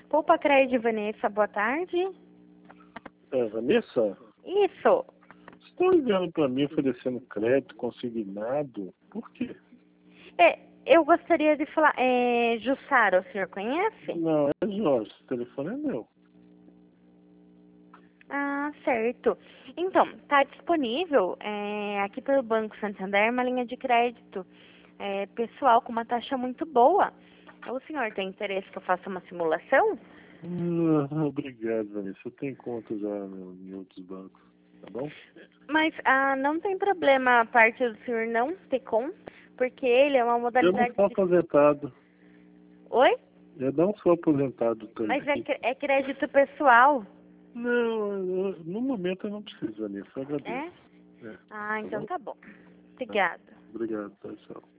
Poupa Crédito, Vanessa, boa tarde. Vanessa, Isso. você está ligando para mim oferecendo crédito consignado? Por quê? Eu gostaria de falar... Jussara, o senhor conhece? Não, é Jorge, o telefone é meu. Ah, certo. Então, está disponível aqui pelo Banco Santander uma linha de crédito pessoal com uma taxa muito boa. O senhor tem interesse que eu faça uma simulação? Obrigado, Vanessa. Eu tenho conta já em outros bancos, tá bom? Mas não tem problema a parte do senhor não ter conta, porque ele é uma Eu não modalidade sou aposentado. Oi? Eu não sou aposentado também. Mas é crédito pessoal, Não, no momento eu não preciso, Vanessa. Eu é? agradeço. Ah, Tá então bom? tá bom. Obrigada. Obrigado, pessoal.